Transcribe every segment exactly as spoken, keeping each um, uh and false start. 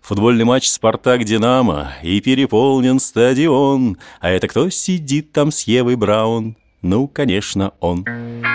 Футбольный матч «Спартак-Динамо» и переполнен стадион. А это кто сидит там с Евой Браун? Ну, конечно, он.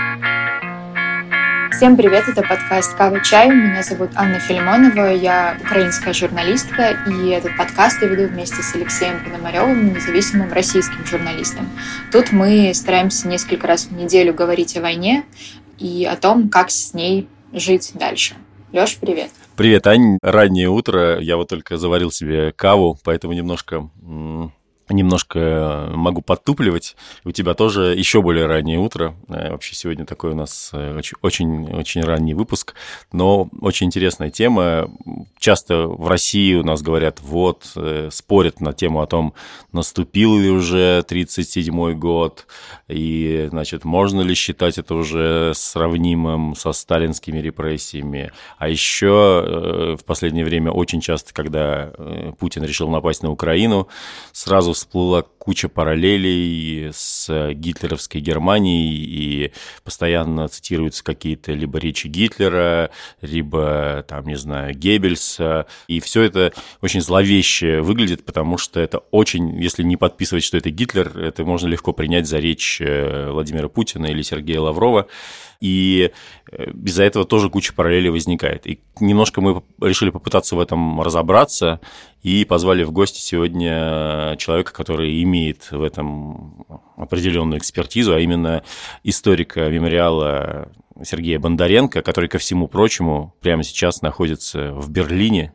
Всем привет, это подкаст «Кава Чай». Меня зовут Анна Филимонова, я украинская журналистка, и этот подкаст я веду вместе с Алексеем Пономаревым, независимым российским журналистом. Тут мы стараемся несколько раз в неделю говорить о войне и о том, как с ней жить дальше. Лёш, привет. Привет, Ань. Раннее утро. Я вот только заварил себе каву, поэтому немножко... Немножко могу подтупливать. У тебя тоже еще более раннее утро. Вообще сегодня такой у нас очень-очень ранний выпуск, но очень интересная тема. Часто в России у нас говорят, вот, спорят на тему о том, наступил ли уже тридцать седьмой год, и, значит, можно ли считать это уже сравнимым со сталинскими репрессиями. А еще в последнее время очень часто, когда Путин решил напасть на Украину, сразу всплыла куча параллелей с гитлеровской Германией, и постоянно цитируются какие-то либо речи Гитлера, либо, там, не знаю, Геббельса. И все это очень зловеще выглядит, потому что это очень, если не подписывать, что это Гитлер, это можно легко принять за речь Владимира Путина или Сергея Лаврова. И из-за этого тоже куча параллелей возникает. И немножко мы решили попытаться в этом разобраться и позвали в гости сегодня человека, который имеет в этом определенную экспертизу, а именно историка мемориала Сергея Бондаренко, который, ко всему прочему, прямо сейчас находится в Берлине.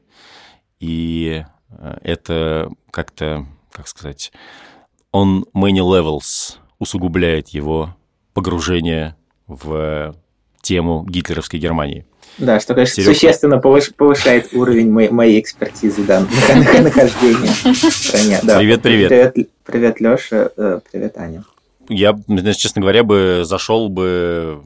И это как-то, как сказать, on many levels усугубляет его погружение в тему гитлеровской Германии. Да, что, конечно, Серега... существенно повышает уровень моей, моей экспертизы, да, нахождения в стране. Да. Привет, привет. Привет, привет, Лёша, привет, Аня. Я, честно говоря, бы зашел бы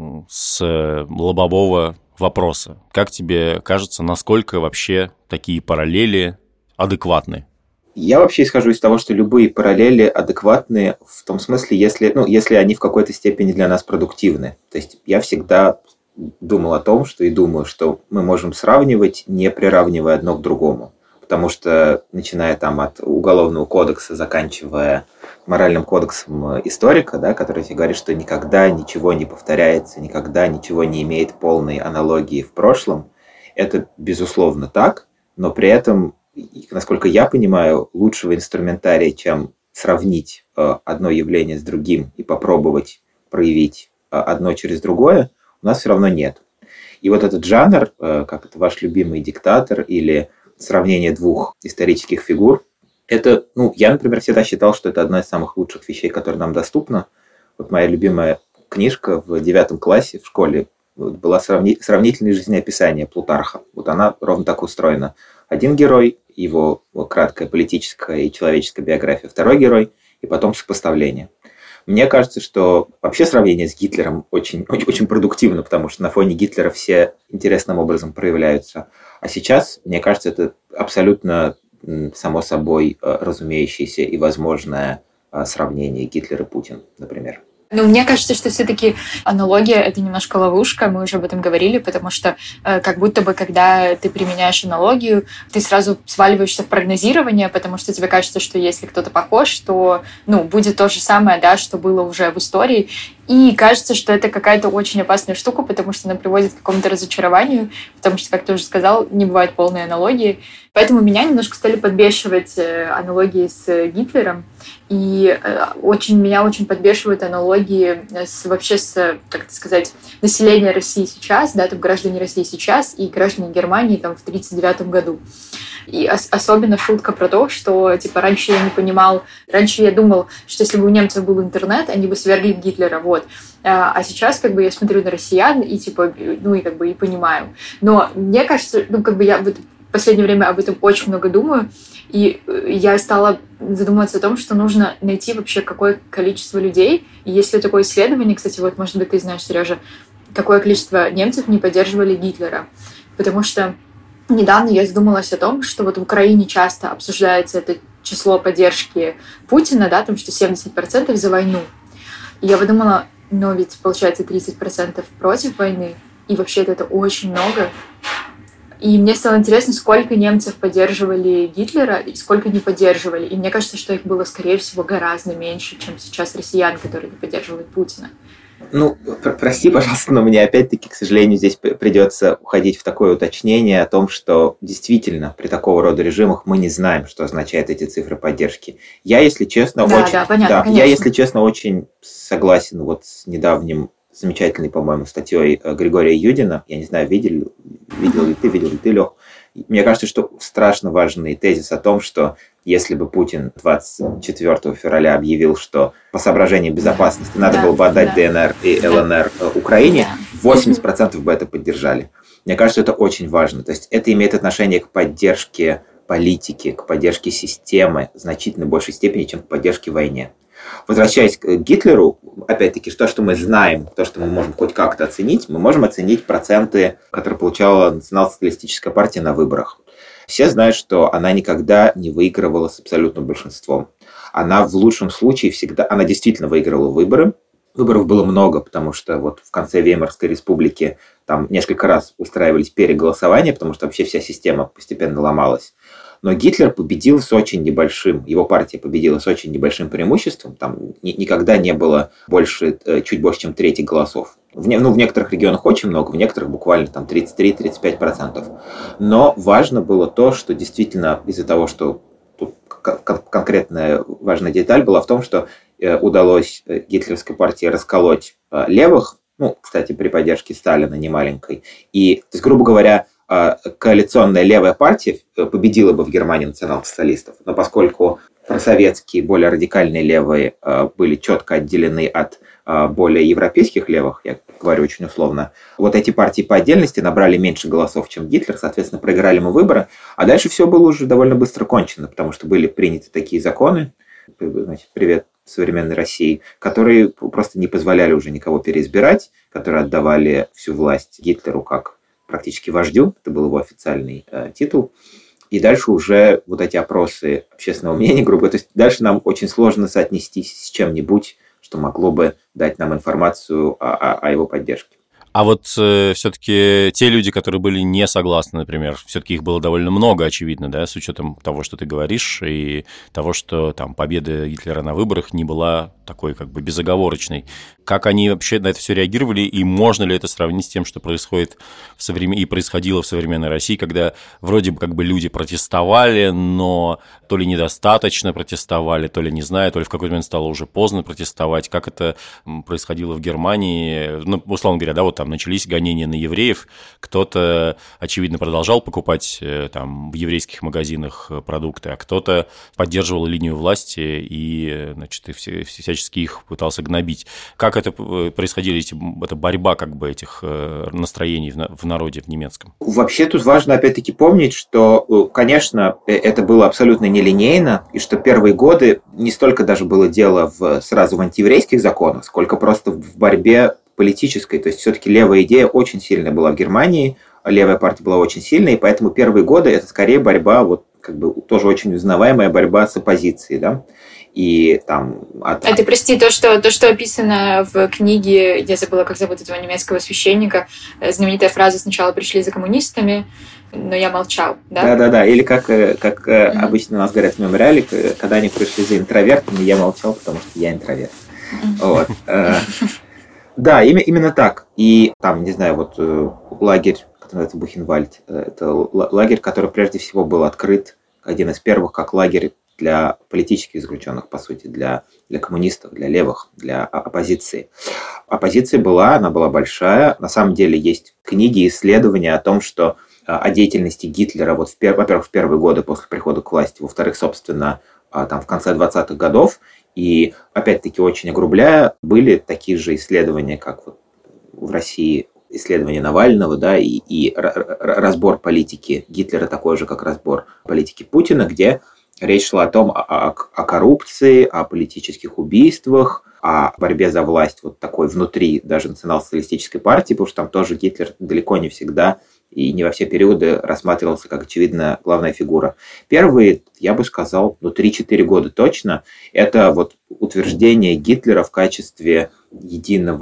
с лобового вопроса. Как тебе кажется, насколько вообще такие параллели адекватны? Я вообще исхожу из того, что любые параллели адекватны в том смысле, если, ну, если они в какой-то степени для нас продуктивны. То есть я всегда думал о том, что и думаю, что мы можем сравнивать, не приравнивая одно к другому. Потому что, начиная там от уголовного кодекса, заканчивая моральным кодексом историка, да, который тебе говорит, что никогда ничего не повторяется, никогда ничего не имеет полной аналогии в прошлом, это безусловно так, но при этом, насколько я понимаю, лучшего инструментария, чем сравнить одно явление с другим и попробовать проявить одно через другое, у нас все равно нет. И вот этот жанр, как это ваш любимый диктатор или сравнение двух исторических фигур, это, ну, я, например, всегда считал, что это одна из самых лучших вещей, которые нам доступна. Вот моя любимая книжка в девятом классе в школе была сравни... сравнительное жизнеописание Плутарха. Вот она ровно так устроена. Один герой, его краткая политическая и человеческая биография, второй герой, и потом сопоставление. Мне кажется, что вообще сравнение с Гитлером очень, очень, очень продуктивно, потому что на фоне Гитлера все интересным образом проявляются. А сейчас, мне кажется, это абсолютно само собой разумеющееся и возможное сравнение Гитлер и Путин, например. Ну, мне кажется, что все-таки аналогия — это немножко ловушка, мы уже об этом говорили, потому что э, как будто бы, когда ты применяешь аналогию, ты сразу сваливаешься в прогнозирование, потому что тебе кажется, что если кто-то похож, то, ну, будет то же самое, да, что было уже в истории. И кажется, что это какая-то очень опасная штука, потому что она приводит к какому-то разочарованию, потому что, как ты уже сказал, не бывает полной аналогии. Поэтому меня немножко стали подбешивать аналогии с Гитлером. И очень, меня очень подбешивают аналогии с, вообще с, как это сказать, населением России сейчас, да, там граждане России сейчас и граждане Германии там в тридцать девятом году. И ос- особенно шутка про то, что типа раньше я не понимал, раньше я думал, что если бы у немцев был интернет, они бы свергли Гитлера, вот. А, а сейчас как бы я смотрю на россиян и типа, ну и как бы и понимаю. Но мне кажется, ну как бы я вот в последнее время об этом очень много думаю, и я стала задумываться о том, что нужно найти вообще какое количество людей. И есть ли такое исследование, кстати, вот, может быть, ты знаешь, Сережа, какое количество немцев не поддерживали Гитлера. Потому что недавно я задумалась о том, что вот в Украине часто обсуждается это число поддержки Путина, да, там, что семьдесят процентов за войну. И я подумала, но ведь получается тридцать процентов против войны, и вообще это очень много. И мне стало интересно, сколько немцев поддерживали Гитлера и сколько не поддерживали. И мне кажется, что их было, скорее всего, гораздо меньше, чем сейчас россиян, которые поддерживают Путина. Ну, пр- прости, пожалуйста, но мне опять-таки, к сожалению, здесь п- придется уходить в такое уточнение о том, что действительно при такого рода режимах мы не знаем, что означают эти цифры поддержки. Я, если честно, Да, очень, да, понятно, да, конечно. я, если честно, очень согласен вот с недавним замечательной, по-моему, статьей э, Григория Юдина. Я не знаю, видел, видел ли ты, видел ли ты, Лёх. Мне кажется, что страшно важный тезис о том, что если бы Путин двадцать четвёртого февраля объявил, что по соображениям безопасности надо Да, было бы отдать да. ДНР и Да. ЛНР э, Украине, Да. восемьдесят процентов бы это поддержали. Мне кажется, это очень важно. То есть это имеет отношение к поддержке политики, к поддержке системы в значительно большей степени, чем к поддержке войне. Возвращаясь к Гитлеру, опять-таки, то, что мы знаем, то, что мы можем хоть как-то оценить, мы можем оценить проценты, которые получала национал-социалистическая партия на выборах. Все знают, что она никогда не выигрывала с абсолютным большинством. Она в лучшем случае всегда, она действительно выигрывала выборы. Выборов было много, потому что вот в конце Веймарской республики там несколько раз устраивались переголосования, потому что вообще вся система постепенно ломалась. Но Гитлер победил с очень небольшим, его партия победила с очень небольшим преимуществом, там ни, никогда не было больше, чуть больше, чем трети голосов. В, не, ну, в некоторых регионах очень много, в некоторых буквально там тридцать три - тридцать пять процентов. Но важно было то, что действительно из-за того, что тут кон- конкретная важная деталь была в том, что э, удалось гитлеровской партии расколоть э, левых, ну, кстати, при поддержке Сталина немаленькой, и, то есть, грубо говоря, коалиционная левая партия победила бы в Германии национал-социалистов, но поскольку просоветские, более радикальные левые были четко отделены от более европейских левых, я говорю очень условно, вот эти партии по отдельности набрали меньше голосов, чем Гитлер, соответственно, проиграли мы выборы, а дальше все было уже довольно быстро кончено, потому что были приняты такие законы, значит, привет современной России, которые просто не позволяли уже никого переизбирать, которые отдавали всю власть Гитлеру как практически вождю, это был его официальный э, титул, и дальше уже вот эти опросы общественного мнения, грубо говоря, то есть дальше нам очень сложно соотнестись с чем-нибудь, что могло бы дать нам информацию о, о, о его поддержке. А вот э, все-таки те люди, которые были не согласны, например, все-таки их было довольно много, очевидно, да, с учетом того, что ты говоришь, и того, что там победа Гитлера на выборах не была такой как бы безоговорочной. Как они вообще на это все реагировали, и можно ли это сравнить с тем, что происходит в современ... и происходило в современной России, когда вроде бы как бы люди протестовали, но то ли недостаточно протестовали, то ли не знаю, то ли в какой-то момент стало уже поздно протестовать. Как это происходило в Германии? Ну, условно говоря, да, вот там начались гонения на евреев, кто-то, очевидно, продолжал покупать там в еврейских магазинах продукты, а кто-то поддерживал линию власти и, значит, и все, всячески их пытался гнобить. Как это происходило, эти, эта борьба как бы этих настроений в народе в немецком? Вообще тут важно опять-таки помнить, что, конечно, это было абсолютно нелинейно, и что первые годы не столько даже было дело в, сразу в антиеврейских законах, сколько просто в борьбе политической. То есть все-таки левая идея очень сильная была в Германии, левая партия была очень сильная, и поэтому первые годы это скорее борьба, вот как бы тоже очень узнаваемая борьба с оппозицией, да. И там... От... Это, прости, то что, то, что описано в книге, я забыла, как зовут этого немецкого священника, знаменитая фраза «сначала пришли за коммунистами, но я молчал», да? Да-да-да, или как, как mm-hmm. обычно у нас говорят в мемориале, когда они пришли за интровертами, я молчал, потому что я интроверт. Mm-hmm. Вот. Да, именно так. И там, не знаю, вот лагерь, который называется Бухенвальд, это лагерь, который прежде всего был открыт, один из первых, как лагерь для политических заключенных, по сути, для, для коммунистов, для левых, для оппозиции. Оппозиция была, она была большая. На самом деле есть книги, исследования о том, что о деятельности Гитлера, вот, в, во-первых, в первые годы после прихода к власти, во-вторых, собственно, там, в конце двадцатых годов, и, опять-таки, очень огрубляя, были такие же исследования, как вот в России исследования Навального, да, и, и разбор политики Гитлера такой же, как разбор политики Путина, где речь шла о том, о, о, о коррупции, о политических убийствах, о борьбе за власть вот такой внутри даже национал-социалистической партии, потому что там тоже Гитлер далеко не всегда и не во все периоды рассматривался как, очевидно, главная фигура. Первые, я бы сказал, ну, три-четыре года точно, это вот утверждение Гитлера в качестве единого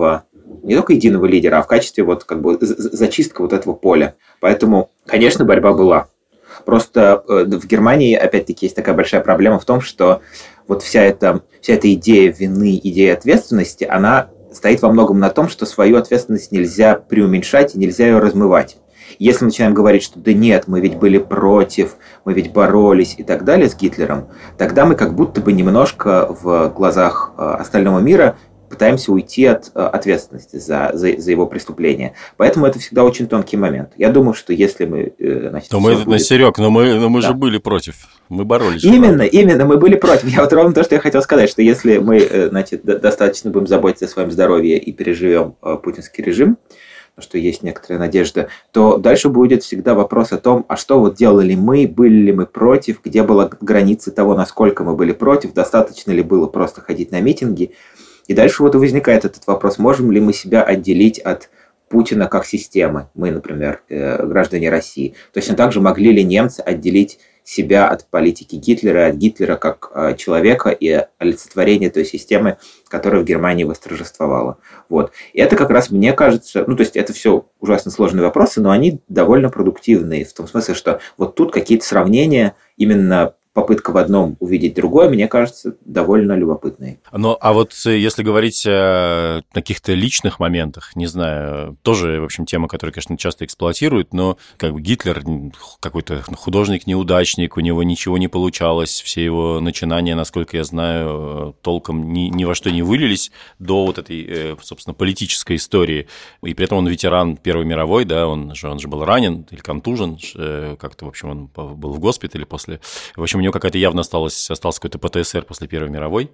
не только единого лидера, а в качестве вот как бы зачистка вот этого поля. Поэтому, конечно, борьба была. Просто в Германии, опять-таки, есть такая большая проблема в том, что вот вся эта, вся эта идея вины, идея ответственности, она стоит во многом на том, что свою ответственность нельзя преуменьшать и нельзя ее размывать. Если мы начинаем говорить, что да нет, мы ведь были против, мы ведь боролись и так далее с Гитлером, тогда мы как будто бы немножко в глазах остального мира пытаемся уйти от ответственности за, за, за его преступление. Поэтому это всегда очень тонкий момент. Я думаю, что если мы... Значит, но мы, будет... Серег, но мы, но мы да. же были против. Мы боролись. Именно, именно, мы были против. Я вот ровно то, что я хотел сказать, что если мы, значит, достаточно будем заботиться о своем здоровье и переживем путинский режим, что есть некоторая надежда, то дальше будет всегда вопрос о том, а что вот делали мы, были ли мы против, где была граница того, насколько мы были против, достаточно ли было просто ходить на митинги. И дальше вот и возникает этот вопрос, можем ли мы себя отделить от Путина как системы, мы, например, граждане России. Точно так же могли ли немцы отделить себя от политики Гитлера, от Гитлера как человека и олицетворения той системы, которая в Германии восторжествовала. Вот. И это как раз, мне кажется, ну, то есть это все ужасно сложные вопросы, но они довольно продуктивные, в том смысле, что вот тут какие-то сравнения, именно попытка в одном увидеть другое, мне кажется, довольно любопытной. Ну, а вот если говорить о каких-то личных моментах, не знаю, тоже, в общем, тема, которую, конечно, часто эксплуатируют, но как бы Гитлер какой-то художник-неудачник, у него ничего не получалось, все его начинания, насколько я знаю, толком ни, ни во что не вылились до вот этой, собственно, политической истории. И при этом он ветеран Первой мировой, да, он же, он же был ранен или контужен, как-то, в общем, он был в госпитале после... В общем, у него какая-то явно осталась, остался какой-то ПТСР после Первой мировой.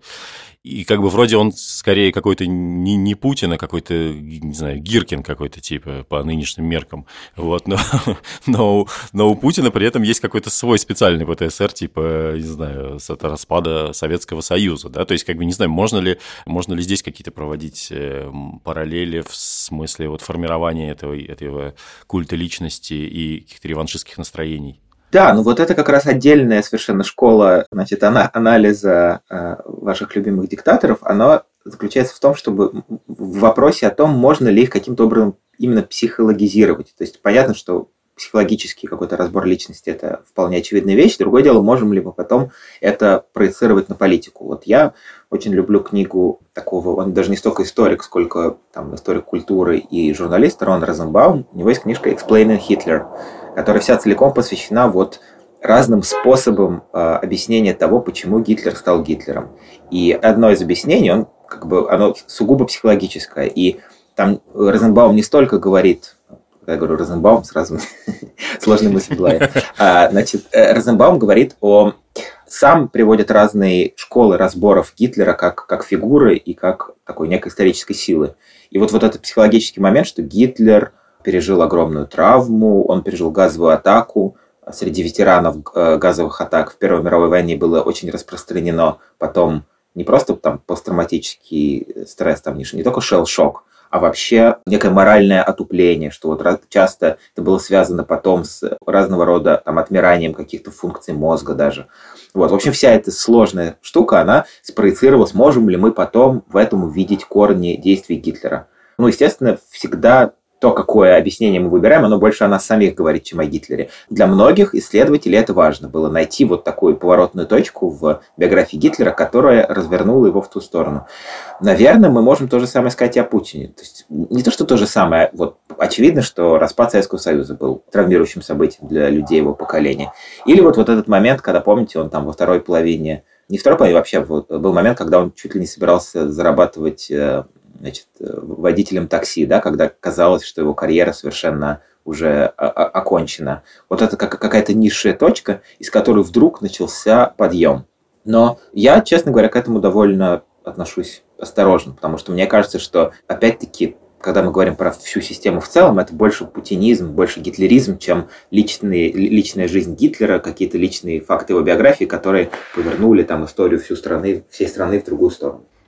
И как бы вроде он скорее какой-то не, не Путин, а какой-то, не знаю, Гиркин какой-то типа по нынешним меркам. Вот, но, но, но у Путина при этом есть какой-то свой специальный ПТСР, типа, не знаю, с от распада Советского Союза. Да? То есть, как бы, не знаю, можно ли, можно ли здесь какие-то проводить параллели в смысле вот формирования этого, этого культа личности и каких-то реваншистских настроений? Да, ну вот это как раз отдельная совершенно школа, значит, анализа ваших любимых диктаторов, она заключается в том, чтобы в вопросе о том, можно ли их каким-то образом именно психологизировать. То есть понятно, что психологический какой-то разбор личности – это вполне очевидная вещь. Другое дело, можем ли мы потом это проецировать на политику. Вот я очень люблю книгу такого, он даже не столько историк, сколько там, историк культуры и журналист Рон Розенбаум. У него есть книжка «Explaining Hitler», которая вся целиком посвящена вот разным способам э, объяснения того, почему Гитлер стал Гитлером. И одно из объяснений, он, как бы, оно сугубо психологическое. И там Розенбаум не столько говорит, когда я говорю Розенбаум, сразу сложная мысль была. А, значит, Розенбаум говорит о... Сам приводит разные школы разборов Гитлера как, как фигуры и как такой некой исторической силы. И вот, вот этот психологический момент, что Гитлер пережил огромную травму, он пережил газовую атаку. Среди ветеранов газовых атак в Первой мировой войне было очень распространено потом не просто там посттравматический стресс, там не, не только шелл-шок, а вообще некое моральное отупление, что вот часто это было связано потом с разного рода там, отмиранием каких-то функций мозга даже. Вот. В общем, вся эта сложная штука, она спроецировалась, можем ли мы потом в этом увидеть корни действий Гитлера. Ну, естественно, всегда то, какое объяснение мы выбираем, оно больше о нас самих говорит, чем о Гитлере. Для многих исследователей это важно было найти вот такую поворотную точку в биографии Гитлера, которая развернула его в ту сторону. Наверное, мы можем то же самое сказать и о Путине. То есть, не то, что то же самое. Вот, очевидно, что распад Советского Союза был травмирующим событием для людей его поколения. Или вот, вот этот момент, когда, помните, он там во второй половине, не второй половине вообще, был момент, когда он чуть ли не собирался зарабатывать... Значит, водителем такси, да, когда казалось, что его карьера совершенно уже окончена. Вот это как какая-то низшая точка, из которой вдруг начался подъем. Но я, честно говоря, к этому довольно отношусь осторожно, потому что мне кажется, что, опять-таки, когда мы говорим про всю систему в целом, это больше путинизм, больше гитлеризм, чем личные, личная жизнь Гитлера, какие-то личные факты его биографии, которые повернули там историю всю страны, всей страны в другую сторону.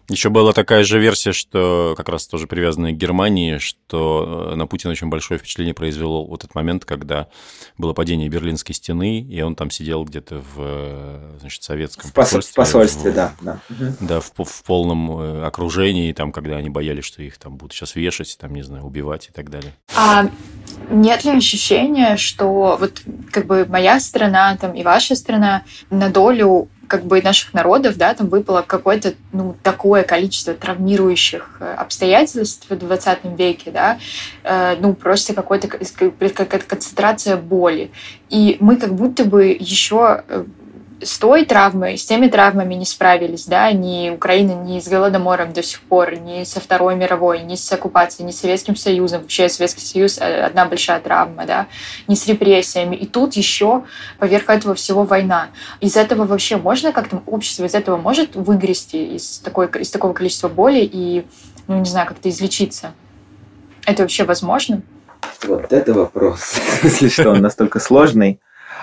Еще была такая же версия, что как раз тоже привязанная к Германии, что на Путина очень большое впечатление произвел вот этот момент, когда было падение Берлинской стены, и он там сидел где-то в, значит, советском в посольстве. В посольстве, в, да. Да, да в, в полном окружении, там, когда они боялись, что их там будут сейчас вешать, там, не знаю, убивать и так далее. А нет ли ощущения, что вот как бы моя страна там, и ваша страна на долю как бы наших народов, да, там выпало какое-то, ну, такое количество травмирующих обстоятельств в двадцатом веке, да, э, ну, просто какой-то, какая-то концентрация боли. И мы как будто бы еще с той травмой, с теми травмами не справились, да, ни Украина, ни с Голодомором до сих пор, ни со Второй мировой, ни с оккупацией, ни с Советским Союзом. Вообще Советский Союз — одна большая травма, да, ни с репрессиями. И тут еще поверх этого всего война. Из этого вообще можно как-то, общество из этого может выгрести из, такой, из такого количества боли и, ну, не знаю, как-то излечиться? Это вообще возможно? Вот это вопрос, в смысле, что он настолько сложный.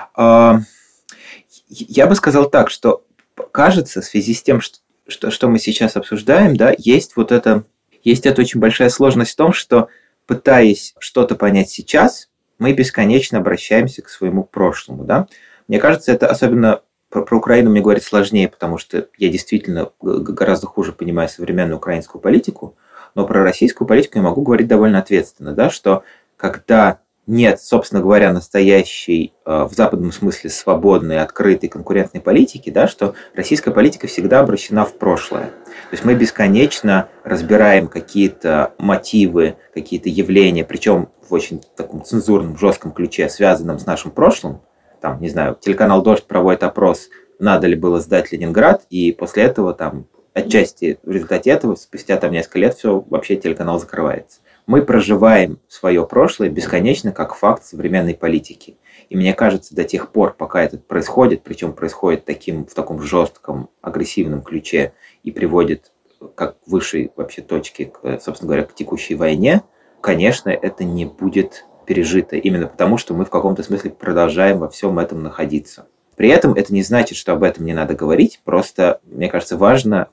Я бы сказал так, что кажется, в связи с тем, что, что, что мы сейчас обсуждаем, да, есть вот это, есть эта очень большая сложность в том, что, пытаясь что-то понять сейчас, мы бесконечно обращаемся к своему прошлому, да. Мне кажется, это особенно про, про Украину мне говорить сложнее, потому что я действительно гораздо хуже понимаю современную украинскую политику, но про российскую политику я могу говорить довольно ответственно, да, что когда нет, собственно говоря, настоящей, в западном смысле, свободной, открытой, конкурентной политики, да, что российская политика всегда обращена в прошлое. То есть мы бесконечно разбираем какие-то мотивы, какие-то явления, причем в очень таком цензурном, жестком ключе, связанном с нашим прошлым. Там, не знаю, телеканал «Дождь» проводит опрос, надо ли было сдать Ленинград, и после этого, там, отчасти в результате этого, спустя там несколько лет, все, вообще телеканал закрывается. Мы проживаем свое прошлое бесконечно как факт современной политики. И мне кажется, до тех пор, пока это происходит, причем происходит таким, в таком жестком, агрессивном ключе и приводит как к высшей вообще точке, к, собственно говоря, к текущей войне, конечно, это не будет пережито. Именно потому, что мы в каком-то смысле продолжаем во всем этом находиться. При этом это не значит, что об этом не надо говорить. Просто, мне кажется, важно,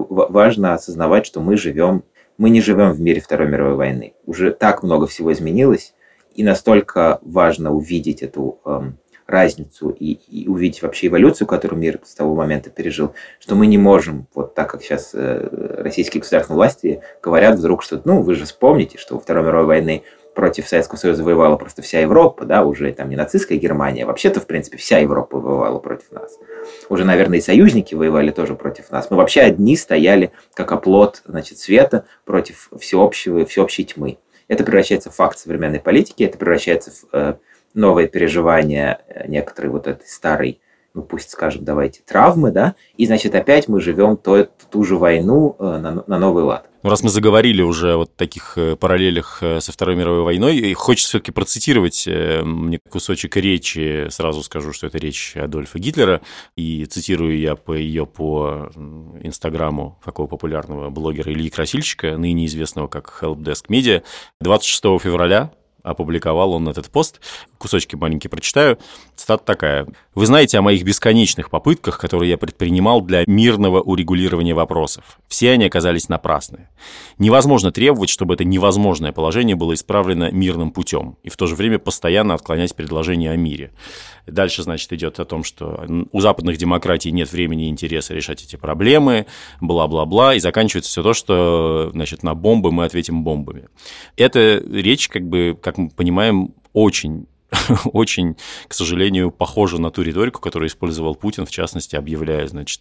важно осознавать, что мы живем Мы не живем в мире Второй мировой войны. Уже так много всего изменилось, и настолько важно увидеть эту эм, разницу и, и увидеть вообще эволюцию, которую мир с того момента пережил, что мы не можем, вот так как сейчас э, российские государственные власти говорят вдруг, что, ну, вы же вспомните, что во Второй мировой войны против Советского Союза воевала просто вся Европа, да, уже там не нацистская Германия, а вообще-то, в принципе, вся Европа воевала против нас. Уже, наверное, и союзники воевали тоже против нас. Мы вообще одни стояли, как оплот, значит, света против всеобщего, всеобщей тьмы. Это превращается в факт современной политики, это превращается в э, новое переживание некоторой вот этой старой, ну пусть скажем, давайте, травмы, да, и, значит, опять мы живем то, ту же войну э, на, на новый лад. Ну, раз мы заговорили уже о вот таких параллелях со Второй мировой войной, хочется все-таки процитировать мне кусочек речи, сразу скажу, что это речь Адольфа Гитлера, и цитирую я по ее по инстаграму такого популярного блогера Ильи Красильщика, ныне известного как Helpdesk Media, двадцать шестого февраля опубликовал он этот пост. Кусочки маленькие прочитаю. Цитата такая. «Вы знаете о моих бесконечных попытках, которые я предпринимал для мирного урегулирования вопросов. Все они оказались напрасны. Невозможно требовать, чтобы это невозможное положение было исправлено мирным путем, и в то же время постоянно отклонять предложения о мире». Дальше, значит, идет о том, что у западных демократий нет времени и интереса решать эти проблемы, бла-бла-бла, и заканчивается все то, что, значит, на бомбы мы ответим бомбами. Эта речь, как бы, как мы понимаем, очень очень, к сожалению, похожа на ту риторику, которую использовал Путин, в частности, объявляя, значит,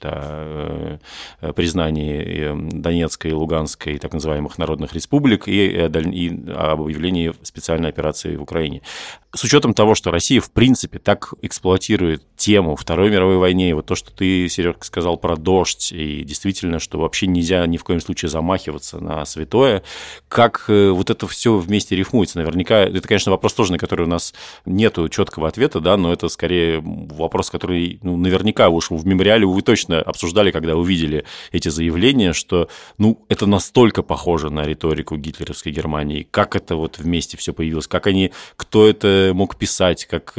о признании Донецкой, Луганской и так называемых народных республик и об объявлении специальной операции в Украине. С учетом того, что Россия, в принципе, так эксплуатирует тему Второй мировой войны, и вот то, что ты, Серёг, сказал про дождь, и действительно, что вообще нельзя ни в коем случае замахиваться на святое, как вот это все вместе рифмуется? Наверняка, это, конечно, вопрос тоже, на который у нас нету четкого ответа, да, но это скорее вопрос, который, ну, наверняка уж в мемориале вы точно обсуждали, когда увидели эти заявления, что, ну, это настолько похоже на риторику гитлеровской Германии, как это вот вместе все появилось, как они, кто это мог писать, как,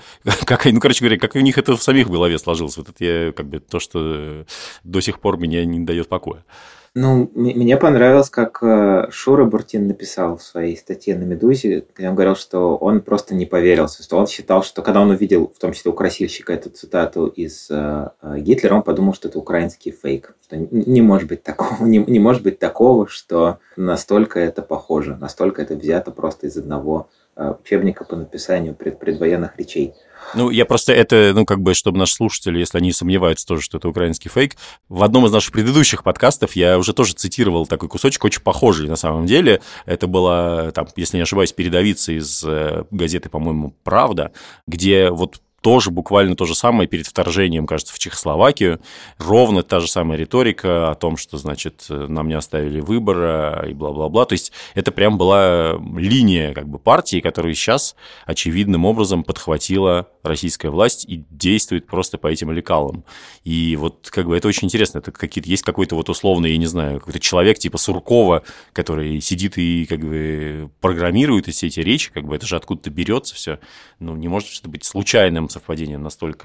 как ну, короче говоря, как у них это в самих в голове сложилось. Вот это я, как бы, то, что до сих пор меня не дает покоя. Ну, мне понравилось, как Шура Буртин написал в своей статье на «Медузе», где он говорил, что он просто не поверил, что он считал, что когда он увидел, в том числе у красильщика, эту цитату из Гитлера, он подумал, что это украинский фейк, что не может быть такого, не, не может быть такого, что настолько это похоже, настолько это взято просто из одного учебника по написанию пред, предвоенных речей. Ну, я просто это, ну, как бы, чтобы наши слушатели, если они сомневаются тоже, что это украинский фейк, в одном из наших предыдущих подкастов я уже тоже цитировал такой кусочек, очень похожий на самом деле. Это была, там, если не ошибаюсь, передовица из газеты, по-моему, «Правда», где вот тоже буквально то же самое перед вторжением, кажется, в Чехословакию. Ровно та же самая риторика о том, что, значит, нам не оставили выбора и бла-бла-бла. То есть это прям была линия как бы партии, которую сейчас очевидным образом подхватила российская власть и действует просто по этим лекалам. И вот как бы это очень интересно. Это какие-то, есть какой-то вот условный, я не знаю, какой-то человек типа Суркова, который сидит и как бы программирует все эти речи, как бы это же откуда-то берется все. Ну, не может это быть случайным совпадением настолько...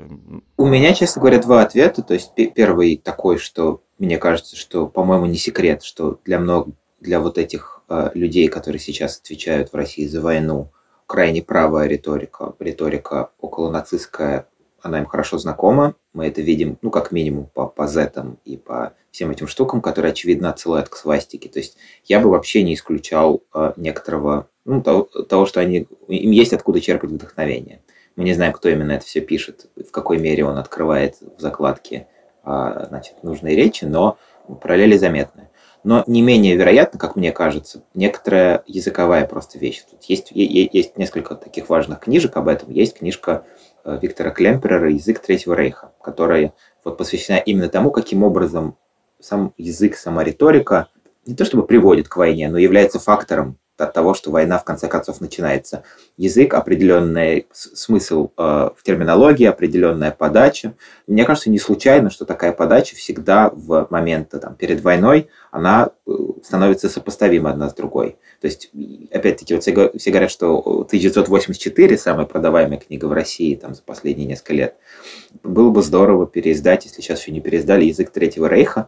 У меня, честно говоря, два ответа. То есть первый такой, что мне кажется, что, по-моему, не секрет, что для много, для вот этих э, людей, которые сейчас отвечают в России за войну, крайне правая риторика, риторика околонацистская, она им хорошо знакома. Мы это видим, ну, как минимум, по, по зетам и по всем этим штукам, которые, очевидно, отсылают к свастике. То есть я бы вообще не исключал э, некоторого, ну, того, того, что они, им есть откуда черпать вдохновение. Мы не знаем, кто именно это все пишет, в какой мере он открывает в закладке э, значит, нужные речи, но параллели заметны. Но не менее вероятно, как мне кажется, некоторая языковая просто вещь. Тут есть, есть несколько таких важных книжек об этом. Есть книжка Виктора Клемперера «Язык Третьего Рейха», которая вот посвящена именно тому, каким образом сам язык, сама риторика не то чтобы приводит к войне, но является фактором от того, что война в конце концов начинается. Язык, определенный смысл э, в терминологии, определенная подача. Мне кажется, не случайно, что такая подача всегда в моменты там, перед войной, она становится сопоставима одна с другой. То есть, опять-таки, вот все, все говорят, что тысяча девятьсот восемьдесят четыре, самая продаваемая книга в России там, за последние несколько лет. Было бы здорово переиздать, если сейчас еще не переиздали, «Язык Третьего Рейха»,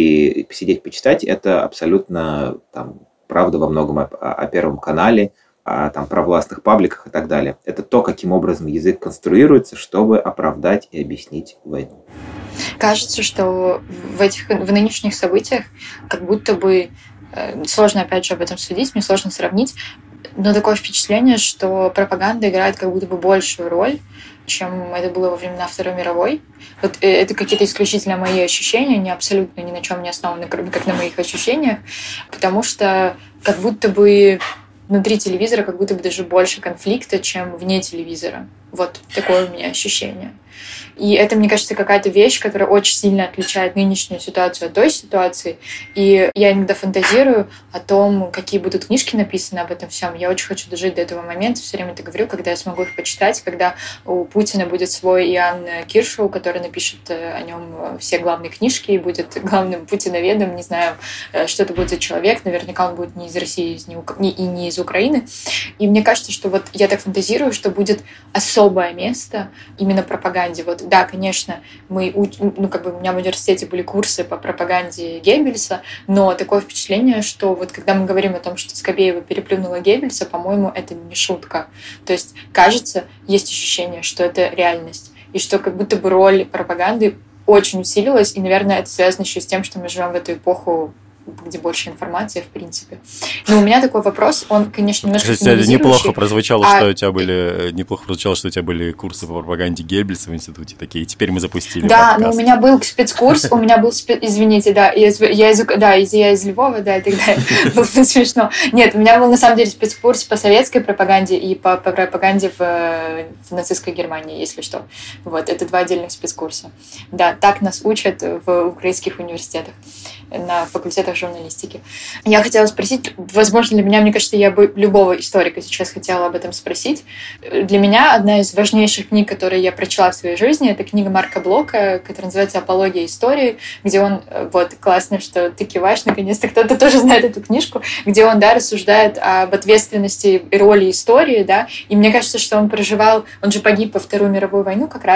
и посидеть, почитать. Это абсолютно там, правда во многом о, о Первом канале, о там, провластных пабликах и так далее. Это то, каким образом язык конструируется, чтобы оправдать и объяснить войну. Кажется, что в этих в нынешних событиях как будто бы сложно, опять же, об этом судить, мне сложно сравнить, но такое впечатление, что пропаганда играет как будто бы большую роль, чем это было во времена Второй мировой. Вот это какие-то исключительно мои ощущения, не абсолютно ни на чем не основаны, кроме как на моих ощущениях, потому что как будто бы внутри телевизора как будто бы даже больше конфликта, чем вне телевизора. Вот такое у меня ощущение. И это, мне кажется, какая-то вещь, которая очень сильно отличает нынешнюю ситуацию от той ситуации. И я иногда фантазирую о том, какие будут книжки написаны об этом всем. Я очень хочу дожить до этого момента, все время это говорю, когда я смогу их почитать, когда у Путина будет свой Иоанн Киршоу, который напишет о нем все главные книжки и будет главным путиноведом. Не знаю, что это будет за человек. Наверняка он будет не из России и не из Украины. И мне кажется, что вот я так фантазирую, что будет особое место именно пропаганде. Вот да, конечно, мы, ну, как бы у меня в университете были курсы по пропаганде Геббельса, но такое впечатление, что вот когда мы говорим о том, что Скобеева переплюнула Геббельса, по-моему, это не шутка. То есть, кажется, есть ощущение, что это реальность, и что как будто бы роль пропаганды очень усилилась, и, наверное, это связано еще с тем, что мы живем в эту эпоху, где больше информации, в принципе. Но у меня такой вопрос, он, конечно, немножко финализирующий. Неплохо прозвучало, а... что у тебя были, неплохо прозвучало, что у тебя были курсы по пропаганде Геббельса в институте такие, и теперь мы запустили Да, подкаст. Но у меня был спецкурс, у меня был, извините, да, я из, да, я из Львова, да, и так далее. Было смешно. Нет, у меня был, на самом деле, спецкурс по советской пропаганде и по пропаганде в, в нацистской Германии, если что. Вот, это два отдельных спецкурса. Да, так нас учат в украинских университетах, на факультетах журналистики. Я хотела спросить, возможно, для меня, мне кажется, я бы любого историка сейчас хотела об этом спросить. Для меня одна из важнейших книг, которые я прочла в своей жизни, это книга Марка Блока, которая называется «Апология истории», где он, вот, классно, что ты киваешь, наконец-то кто-то тоже знает эту книжку, где он, да, рассуждает об ответственности и роли истории, да, и мне кажется, что он проживал, он же погиб во Вторую мировую войну как раз,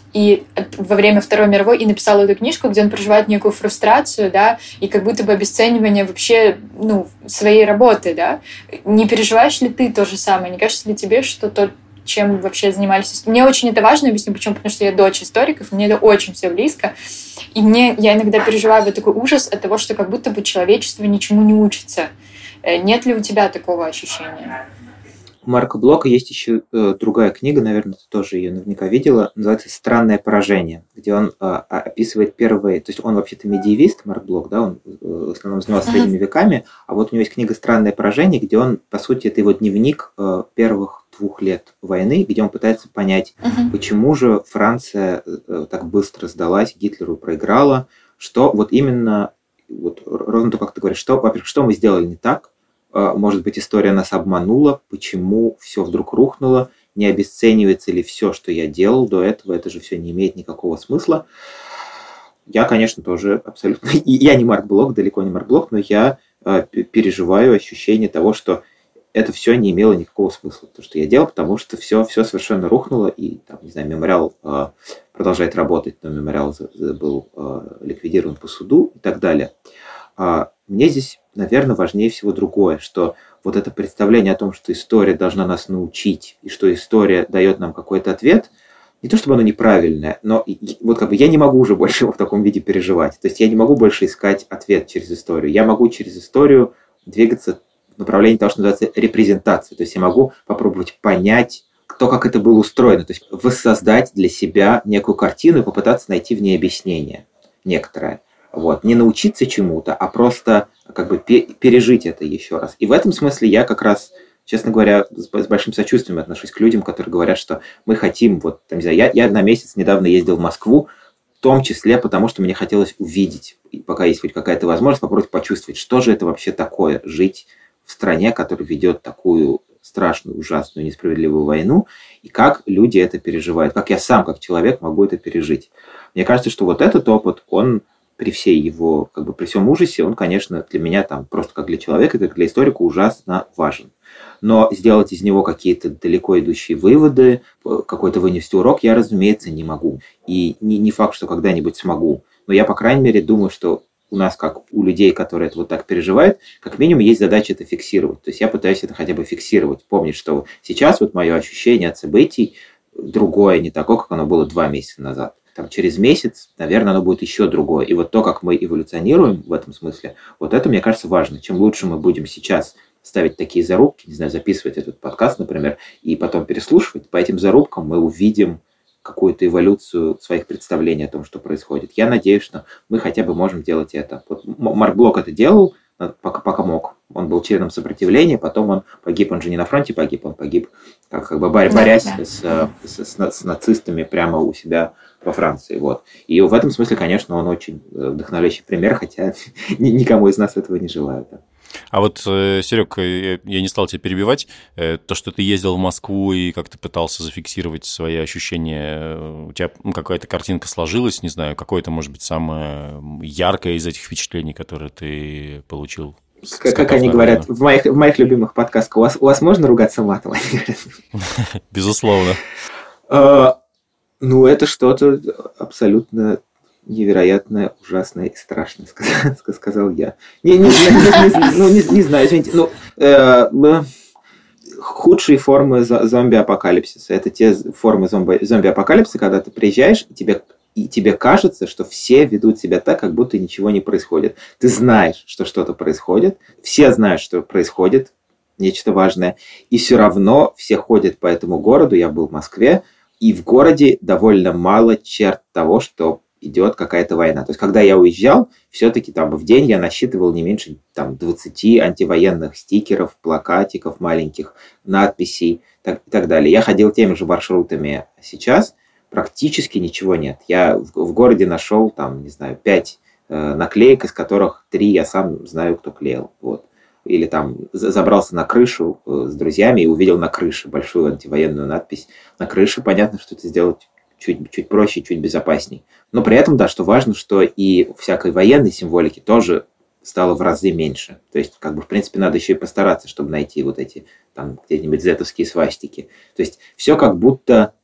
и во время Второй мировой и написал эту книжку, где он проживает некую фрустрацию, да, и как будто бы обесценивание вообще, ну, своей работы, да. Не переживаешь ли ты то же самое? Не кажется ли тебе, что то, чем вообще занимались... Мне очень это важно, объясню почему, потому что я дочь историков, мне это очень все близко, и мне, я иногда переживаю вот такой ужас от того, что как будто бы человечество ничему не учится. Нет ли у тебя такого ощущения? У Марка Блока есть еще э, другая книга, наверное, ты тоже ее наверняка видела, называется «Странное поражение», где он э, описывает первые... То есть он вообще-то медиевист, Марк Блок, да, он э, в основном занимался средними веками, а вот у него есть книга «Странное поражение», где он, по сути, это его дневник э, первых двух лет войны, где он пытается понять, uh-huh. почему же Франция э, так быстро сдалась, Гитлеру проиграла, что вот именно, вот ровно то, как ты говоришь, что, во-первых, что мы сделали не так, может быть, история нас обманула, почему все вдруг рухнуло, не обесценивается ли все, что я делал до этого, это же все не имеет никакого смысла. Я, конечно, тоже абсолютно... Я не Марк Блок, далеко не Марк Блок, но я переживаю ощущение того, что это все не имело никакого смысла, то, что я делал, потому что все, все совершенно рухнуло, и, там, не знаю, мемориал продолжает работать, но мемориал был ликвидирован по суду и так далее. Мне здесь, наверное, важнее всего другое, что вот это представление о том, что история должна нас научить, и что история дает нам какой-то ответ, не то чтобы оно неправильное, но вот как бы я не могу уже больше его в таком виде переживать. То есть я не могу больше искать ответ через историю. Я могу через историю двигаться в направлении того, что называется репрезентация. То есть я могу попробовать понять то, как это было устроено. То есть воссоздать для себя некую картину и попытаться найти в ней объяснение некоторое. Вот. Не научиться чему-то, а просто как бы пережить это еще раз. И в этом смысле я как раз, честно говоря, с большим сочувствием отношусь к людям, которые говорят, что мы хотим, вот, там, не знаю, я, я на месяц недавно ездил в Москву, в том числе потому, что мне хотелось увидеть, пока есть хоть какая-то возможность, попробовать почувствовать, что же это вообще такое, жить в стране, которая ведет такую страшную, ужасную, несправедливую войну, и как люди это переживают, как я сам, как человек, могу это пережить. Мне кажется, что вот этот опыт, он при всей его, как бы при всем ужасе, он, конечно, для меня там просто как для человека, как для историка ужасно важен. Но сделать из него какие-то далеко идущие выводы, какой-то вынести урок я, разумеется, не могу. И не, не факт, что когда-нибудь смогу. Но я, по крайней мере, думаю, что у нас, как у людей, которые это вот так переживают, как минимум есть задача это фиксировать. То есть я пытаюсь это хотя бы фиксировать. Помнить, что сейчас вот мое ощущение от событий другое, не такое, как оно было два месяца назад. Там, через месяц, наверное, оно будет еще другое. И вот то, как мы эволюционируем в этом смысле, вот это, мне кажется, важно. Чем лучше мы будем сейчас ставить такие зарубки, не знаю, записывать этот подкаст, например, и потом переслушивать, по этим зарубкам мы увидим какую-то эволюцию своих представлений о том, что происходит. Я надеюсь, что мы хотя бы можем делать это. Вот Марк Блок это делал, пока, пока мог. Он был членом сопротивления, потом он погиб, он же не на фронте погиб, он погиб, как, как бы борясь да, да. С, с, с, с нацистами прямо у себя во Франции. Вот. И в этом смысле, конечно, он очень вдохновляющий пример, хотя никому из нас этого не желаю. Да. А вот, Серег, я не стал тебя перебивать. То, что ты ездил в Москву и как ты пытался зафиксировать свои ощущения, у тебя какая-то картинка сложилась, не знаю, какое-то, может быть, самое яркое из этих впечатлений, которые ты получил? Как, как они говорят в моих, в моих любимых подкастах, у вас, у вас можно ругаться матом? Безусловно. Ну, это что-то абсолютно невероятное, ужасное и страшное, сказал я. Не, не, не, ну, не, не знаю, извините. Ну, э, худшие формы зомби-апокалипсиса. Это те формы зомби- зомби-апокалипсиса, когда ты приезжаешь, и тебе, и тебе кажется, что все ведут себя так, как будто ничего не происходит. Ты знаешь, что что-то происходит, все знают, что происходит, нечто важное, и все равно все ходят по этому городу. Я был в Москве, и в городе довольно мало черт того, что идет какая-то война. То есть, когда я уезжал, все-таки там в день я насчитывал не меньше там, двадцати антивоенных стикеров, плакатиков маленьких, надписей так, и так далее. Я ходил теми же маршрутами. Сейчас практически ничего нет. Я в, в городе нашел, там, не знаю, пять э, наклеек, из которых три я сам знаю, кто клеил. Вот. Или там забрался на крышу э, с друзьями и увидел на крыше большую антивоенную надпись. На крыше понятно, что это сделать чуть, чуть проще, чуть безопасней. Но при этом, да, что важно, что и всякой военной символики тоже стало в разы меньше. То есть, как бы, в принципе, надо еще и постараться, чтобы найти вот эти там где-нибудь зетовские свастики. То есть, все как будто в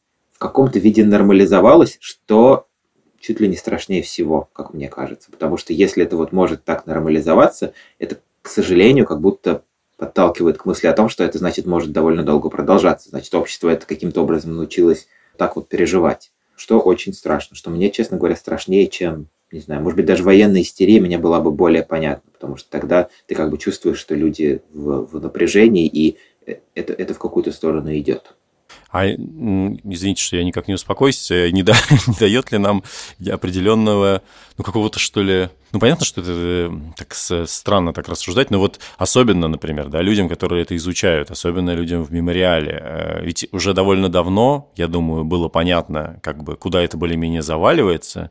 каком-то виде нормализовалось, что чуть ли не страшнее всего, как мне кажется. Потому что если это вот может так нормализоваться, это, к сожалению, как будто подталкивает к мысли о том, что это, значит, может довольно долго продолжаться. Значит, общество это каким-то образом научилось так вот переживать. Что очень страшно. Что мне, честно говоря, страшнее, чем, не знаю, может быть, даже военная истерия мне была бы более понятна. Потому что тогда ты как бы чувствуешь, что люди в, в напряжении, и это, это в какую-то сторону идет. А, извините, что я никак не успокоюсь, не, да, не дает ли нам определенного, ну, какого-то, что ли... Ну, понятно, что это так странно так рассуждать, но вот особенно, например, да, людям, которые это изучают, особенно людям в мемориале, ведь уже довольно давно, я думаю, было понятно, как бы, куда это более-менее заваливается,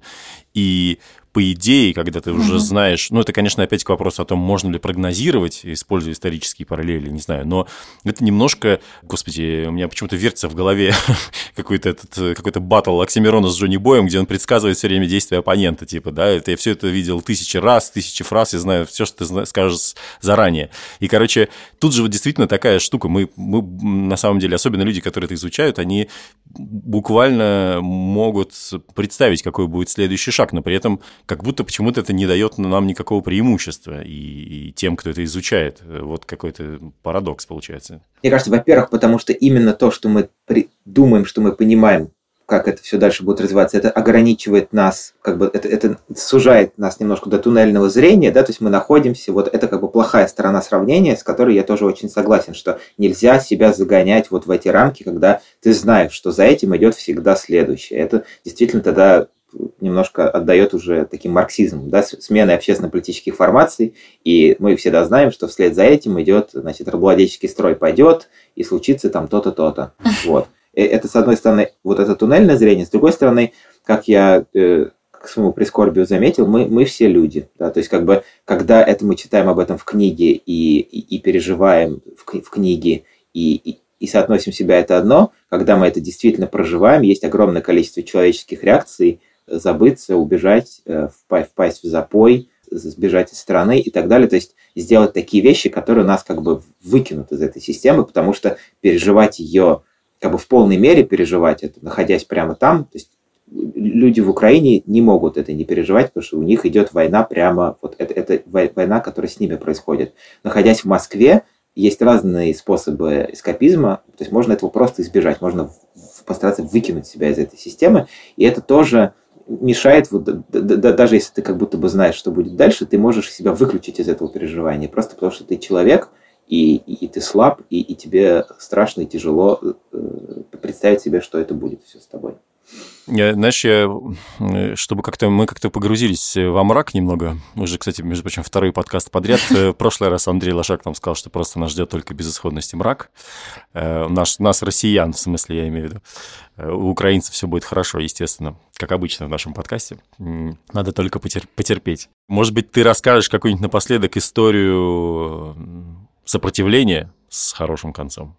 и по идее, когда ты уже знаешь, ну, это, конечно, опять к вопросу о том, можно ли прогнозировать, используя исторические параллели, не знаю, но это немножко, господи, у меня почему-то вертится в голове какой-то этот, какой-то баттл Оксимирона с Джонни Боем, где он предсказывает все время действия оппонента, типа, да, это я все это видел тысячи раз, тысячи фраз, я знаю все, что ты скажешь заранее. И, короче, тут же вот действительно такая штука, мы, мы на самом деле, особенно люди, которые это изучают, они буквально могут представить, какой будет следующий шаг, но при этом как будто почему-то это не дает нам никакого преимущества и, и тем, кто это изучает. Вот какой-то парадокс получается. Мне кажется, во-первых, потому что именно то, что мы при... думаем, что мы понимаем, как это все дальше будет развиваться, это ограничивает нас, как бы это, это сужает нас немножко до туннельного зрения, да, то есть мы находимся, вот это как бы плохая сторона сравнения, с которой я тоже очень согласен, что нельзя себя загонять вот в эти рамки, когда ты знаешь, что за этим идет всегда следующее. Это действительно тогда немножко отдает уже таким марксизмом, да, сменой общественно-политических формаций, и мы всегда знаем, что вслед за этим идет, значит, рабовладельческий строй пойдет, и случится там то-то, то-то. Вот. Это, с одной стороны, вот это туннельное зрение, с другой стороны, как я э, к своему прискорбию заметил, мы, мы все люди, да, то есть как бы, когда это мы читаем об этом в книге и, и, и переживаем в, в книге, и, и, и соотносим себя, это одно, когда мы это действительно проживаем, есть огромное количество человеческих реакций, забыться, убежать, впасть в запой, сбежать из страны и так далее. То есть сделать такие вещи, которые нас как бы выкинут из этой системы, потому что переживать ее, как бы в полной мере переживать это, находясь прямо там, то есть люди в Украине не могут это не переживать, потому что у них идет война прямо, вот это, это война, которая с ними происходит. Находясь в Москве, есть разные способы эскапизма, то есть можно этого просто избежать, можно постараться выкинуть себя из этой системы, и это тоже мешает, вот, да, да, даже если ты как будто бы знаешь, что будет дальше, ты можешь себя выключить из этого переживания, просто потому что ты человек, и, и, и ты слаб, и, и тебе страшно и тяжело э, представить себе, что это будет все с тобой. Я, знаешь, я, чтобы как-то мы как-то погрузились во мрак немного, уже, кстати, между прочим, второй подкаст подряд. В прошлый раз Андрей Лошак нам сказал, что просто нас ждет только безысходность и мрак. Наш, нас, россиян, в смысле, я имею в виду. У украинцев все будет хорошо, естественно, как обычно в нашем подкасте. Надо только потерпеть. Может быть, ты расскажешь какую-нибудь напоследок историю сопротивления с хорошим концом?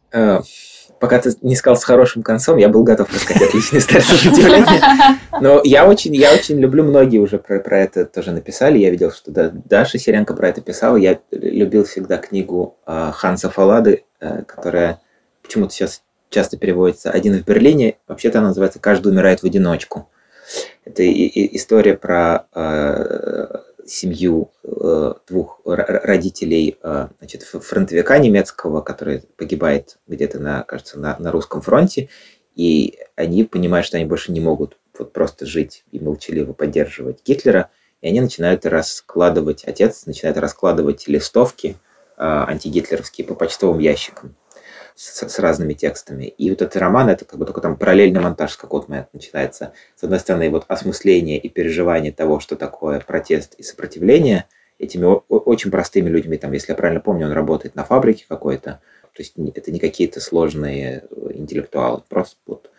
Пока ты не сказал с хорошим концом, я был готов рассказать отличную историю сопротивления. Но я очень, я очень люблю, многие уже про, про это тоже написали. Я видел, что да, Даша Серенко про это писала. Я любил всегда книгу э, Ханса Фалады, э, которая почему-то сейчас часто переводится «Один в Берлине». Вообще-то она называется «Каждый умирает в одиночку». Это и, и история про э, семью э, двух родителей э, значит, фронтовика немецкого, который погибает где-то, на, кажется, на, на русском фронте, и они понимают, что они больше не могут вот просто жить и молчаливо поддерживать Гитлера, и они начинают раскладывать, отец начинает раскладывать листовки э, антигитлеровские по почтовым ящикам с, с разными текстами. И вот этот роман, это как бы только там параллельный монтаж, как вот начинается. С одной стороны, вот осмысление и переживание того, что такое протест и сопротивление этими очень простыми людьми. Там, если я правильно помню, он работает на фабрике какой-то. То есть это не какие-то сложные интеллектуалы. Просто вот,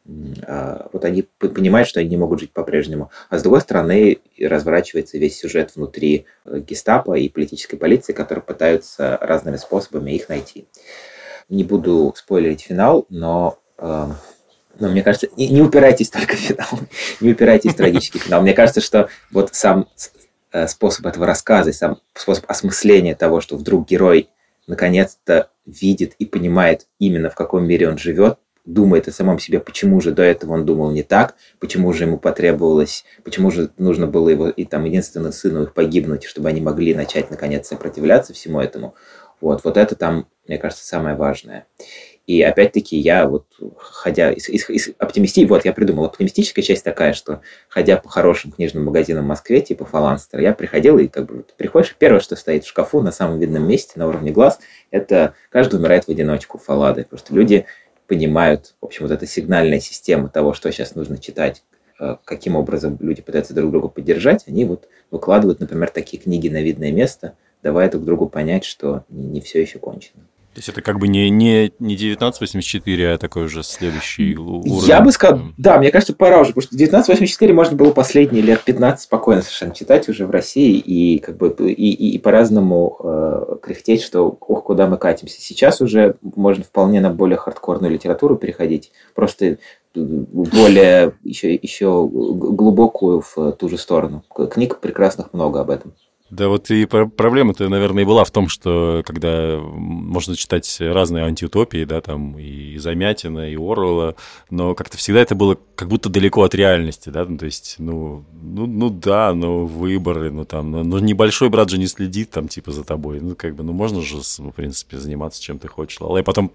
вот они понимают, что они не могут жить по-прежнему. А с другой стороны, разворачивается весь сюжет внутри гестапо и политической полиции, которые пытаются разными способами их найти. Не буду спойлерить финал, но, э, но мне кажется, не, не упирайтесь только в финал, не упирайтесь в трагический финал. Мне кажется, что вот сам э, способ этого рассказа, сам способ осмысления того, что вдруг герой наконец-то видит и понимает именно в каком мире он живет, думает о самом себе, почему же до этого он думал не так, почему же ему потребовалось, почему же нужно было его и там единственному сыну их погибнуть, чтобы они могли начать наконец сопротивляться всему этому. Вот, вот это там, мне кажется, самое важное. И опять-таки я вот, ходя из, из, из оптимисти... Вот, я придумал, оптимистическая часть такая, что, ходя по хорошим книжным магазинам в Москве, типа Фаланстер, я приходил, и как бы вот, приходишь, первое, что стоит в шкафу на самом видном месте, на уровне глаз, это «Каждый умирает в одиночку» Фаллады. Потому что люди понимают, в общем, вот эта сигнальная система того, что сейчас нужно читать, каким образом люди пытаются друг друга поддержать, они вот выкладывают, например, такие книги на видное место, давая друг другу понять, что не, не все еще кончено. То есть это как бы не, не, не девятнадцать восемьдесят четыре, а такой уже следующий уровень. Я бы сказал, да, мне кажется, пора уже, потому что девятнадцать восемьдесят четыре можно было последние лет пятнадцать спокойно совершенно читать уже в России и как бы и, и, и по-разному э, кряхтеть, что ох, куда мы катимся. Сейчас уже можно вполне на более хардкорную литературу переходить, просто более еще, еще глубокую в ту же сторону. Книг прекрасных много об этом. Да вот и проблема-то, наверное, и была в том, что когда можно читать разные антиутопии, да, там и Замятина, и Оруэлла, но как-то всегда это было как будто далеко от реальности, да, ну, то есть, ну, ну, ну да, ну, выборы, ну, там, ну, ну, небольшой брат же не следит там, типа, за тобой, ну, как бы, ну, можно же, в принципе, заниматься чем ты хочешь, а потом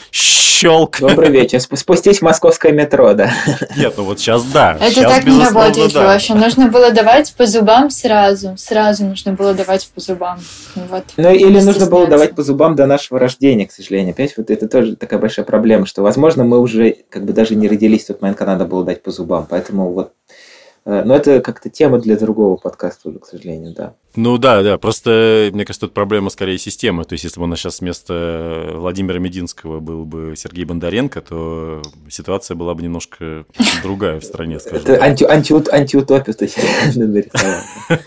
щелк. Добрый вечер, спустись в московское метро, да. Нет, ну, вот сейчас да. Это сейчас, так не работает, да. Леша, нужно было давать по зубам сразу, сразу нужно было давать по зубам. Вот. Ну, или нужно было давать по зубам до нашего рождения, к сожалению. Опять вот это тоже такая большая проблема, что, возможно, мы уже как бы даже не родились в тот момент, когда надо было дать по зубам. Поэтому вот... Но это как-то тема для другого подкаста уже, к сожалению, да. Ну да, да, просто, мне кажется, тут проблема скорее системы. То есть, если бы у нас сейчас вместо Владимира Мединского был бы Сергей Бондаренко, то ситуация была бы немножко другая в стране, скажем так. Это анти, анти, антиутопия, то есть нарисовал.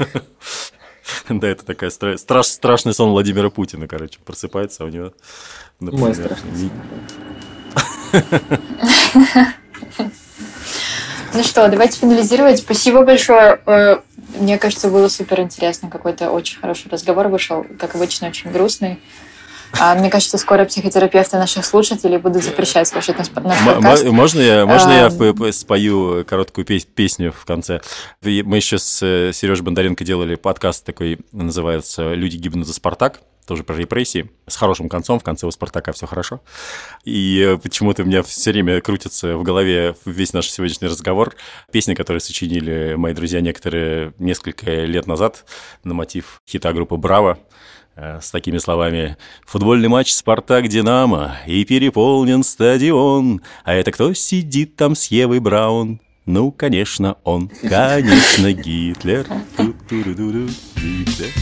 Да, это такая страш, страшный сон Владимира Путина, короче, просыпается, а у него, например... Мой страшный сон. Ну что, давайте финализировать. Спасибо большое. Мне кажется, было супер интересно. Какой-то очень хороший разговор вышел. Как обычно, очень грустный. Мне кажется, скоро психотерапевты наших слушателей будут запрещать слушать наш подкаст. Можно я, можно я спою короткую песню в конце? Мы еще с Сережей Бондаренко делали подкаст такой, называется «Люди гибнут за Спартак». Тоже про репрессии, с хорошим концом, в конце у «Спартака» все хорошо. И почему-то у меня все время крутится в голове весь наш сегодняшний разговор. Песня, которую сочинили мои друзья некоторые несколько лет назад на мотив хита группы «Браво», с такими словами: «Футбольный матч «Спартак-Динамо» и переполнен стадион. А это кто сидит там с Евой Браун? Ну, конечно, он. Конечно, Гитлер. Гитлер».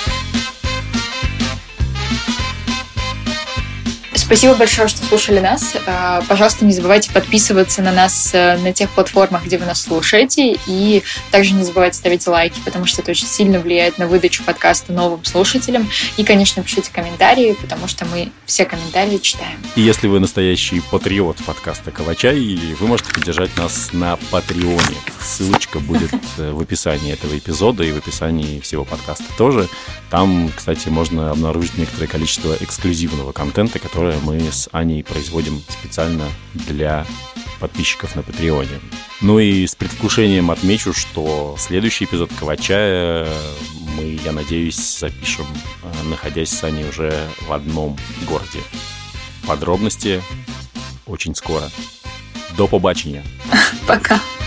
Спасибо большое, что слушали нас. Пожалуйста, не забывайте подписываться на нас на тех платформах, где вы нас слушаете, и также не забывайте ставить лайки, потому что это очень сильно влияет на выдачу подкаста новым слушателям. И, конечно, пишите комментарии, потому что мы все комментарии читаем. И если вы настоящий патриот подкаста «Калачай», вы можете поддержать нас на Патреоне. Ссылочка будет в описании этого эпизода и в описании всего подкаста тоже. Там, кстати, можно обнаружить некоторое количество эксклюзивного контента, которое мы с Аней производим специально для подписчиков на Патреоне. Ну и с предвкушением отмечу, что следующий эпизод «Калачая» мы, я надеюсь, запишем, находясь с Аней уже в одном городе. Подробности очень скоро. До побачення. Пока.